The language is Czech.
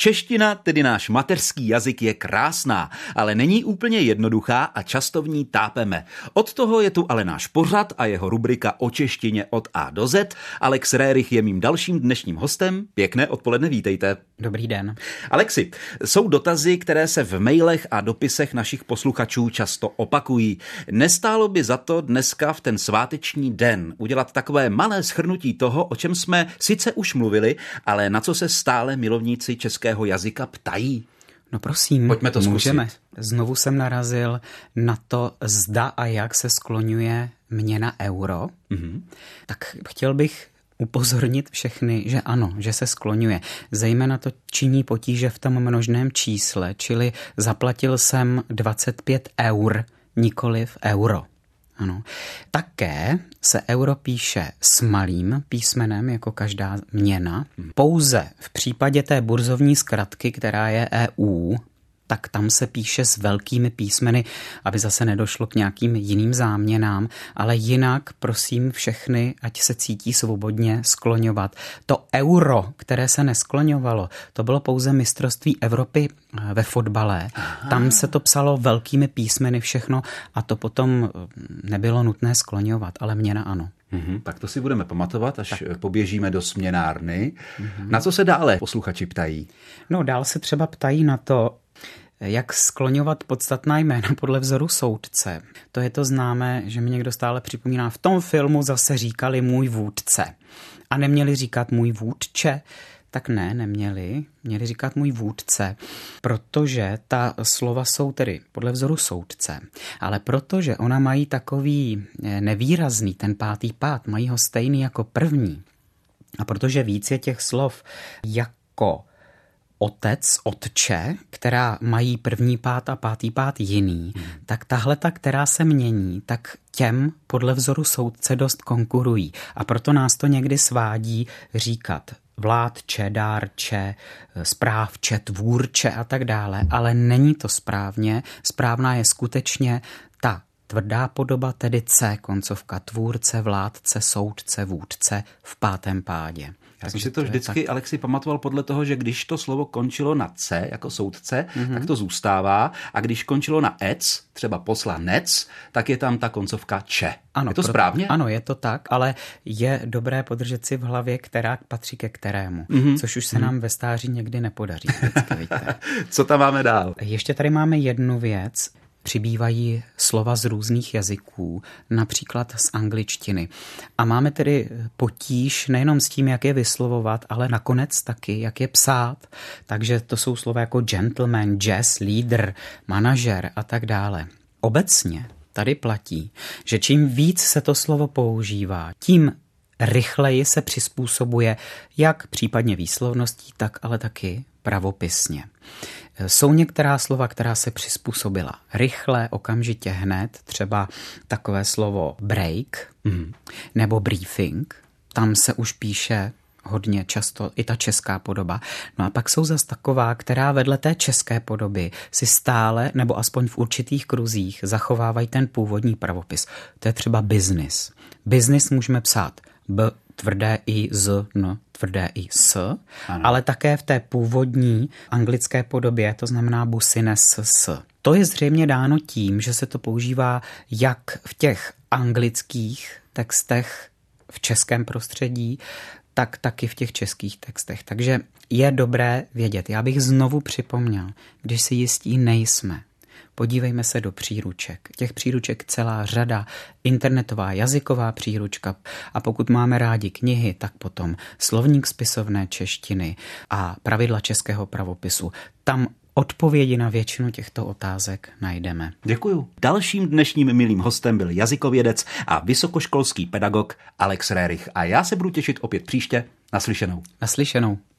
Čeština, tedy náš mateřský jazyk, je krásná, ale není úplně jednoduchá a často v ní tápeme. Od toho je tu ale náš pořad a jeho rubrika o češtině od A do Z. Alex Rérich je mým dalším dnešním hostem. Pěkné odpoledne, vítejte. Dobrý den. Alexi, jsou dotazy, které se v mailech a dopisech našich posluchačů často opakují. Nestálo by za to dneska v ten sváteční den udělat takové malé shrnutí toho, o čem jsme sice už mluvili, ale na co se stále milovníci českého jazyka ptají? No prosím, pojďme to zkusit. Můžeme. Znovu jsem narazil na to, zda a jak se skloňuje měna euro. Tak chtěl bych upozornit všechny, že ano, že se skloňuje. Zejména to činí potíže v tom množném čísle, čili zaplatil jsem 25 eur, nikoliv euro. Ano. Také se euro píše s malým písmenem, jako každá měna. Pouze v případě té burzovní zkratky, která je EU, tak tam se píše s velkými písmeny, aby zase nedošlo k nějakým jiným záměnám, ale jinak prosím všechny, ať se cítí svobodně skloňovat. To euro, které se neskloňovalo, to bylo pouze mistrovství Evropy ve fotbale. Aha. Tam se to psalo velkými písmeny všechno a to potom nebylo nutné skloňovat, ale měna ano. Tak to si budeme pamatovat, až poběžíme do směnárny. Na co se dále posluchači ptají? No dál se třeba ptají na to, jak skloňovat podstatná jména podle vzoru soudce. To je to známé, že mi někdo stále připomíná, v tom filmu zase říkali můj vůdce. A neměli říkat můj vůdče? Tak ne, neměli. Měli říkat můj vůdce, protože ta slova jsou tedy podle vzoru soudce. Ale protože ona mají takový nevýrazný, ten pátý pád, mají ho stejný jako první. A protože víc je těch slov jako otec, otče, která mají první pád a pátý pád jiný, tak tahleta, která se mění, tak těm podle vzoru soudce dost konkurují. A proto nás to někdy svádí říkat vládče, dárče, správče, tvůrče a tak dále, ale není to správně. Správná je skutečně ta tvrdá podoba, tedy C, koncovka tvůrce, vládce, soudce, vůdce v pátém pádě. Já jsem si to vždycky, Alexi, pamatoval podle toho, že když to slovo končilo na C jako soudce, tak to zůstává a když končilo na ec, třeba poslanec, tak je tam ta koncovka če. Ano, je to správně? Ano, je to tak, ale je dobré podržet si v hlavě, která patří ke kterému, což už se nám ve stáří někdy nepodaří. Vždycky, Co tam máme dál? Ještě tady máme jednu věc. Přibývají slova z různých jazyků, například z angličtiny. A máme tedy potíž nejenom s tím, jak je vyslovovat, ale nakonec taky, jak je psát. Takže to jsou slova jako gentleman, jazz, leader, manažer a tak dále. Obecně tady platí, že čím víc se to slovo používá, tím rychleji se přizpůsobuje jak případně výslovností, tak ale taky pravopisně. Jsou některá slova, která se přizpůsobila rychle, okamžitě hned, třeba takové slovo break nebo briefing, tam se už píše hodně často i ta česká podoba. No a pak jsou zas taková, která vedle té české podoby si stále, nebo aspoň v určitých kruzích, zachovávají ten původní pravopis. To je třeba business. Business můžeme psát B, tvrdé i z, n, tvrdé i s, ano. Ale také v té původní anglické podobě, to znamená business s. To je zřejmě dáno tím, že se to používá jak v těch anglických textech v českém prostředí, tak taky v těch českých textech. Takže je dobré vědět. Já bych znovu připomněl, když si jistí nejsme, podívejme se do příruček. Těch příruček celá řada, internetová jazyková příručka a pokud máme rádi knihy, tak potom slovník spisovné češtiny a pravidla českého pravopisu. Tam odpovědi na většinu těchto otázek najdeme. Děkuju. Dalším dnešním milým hostem byl jazykovědec a vysokoškolský pedagog Alex Rérich. A já se budu těšit opět příště. Naslyšenou. Naslyšenou.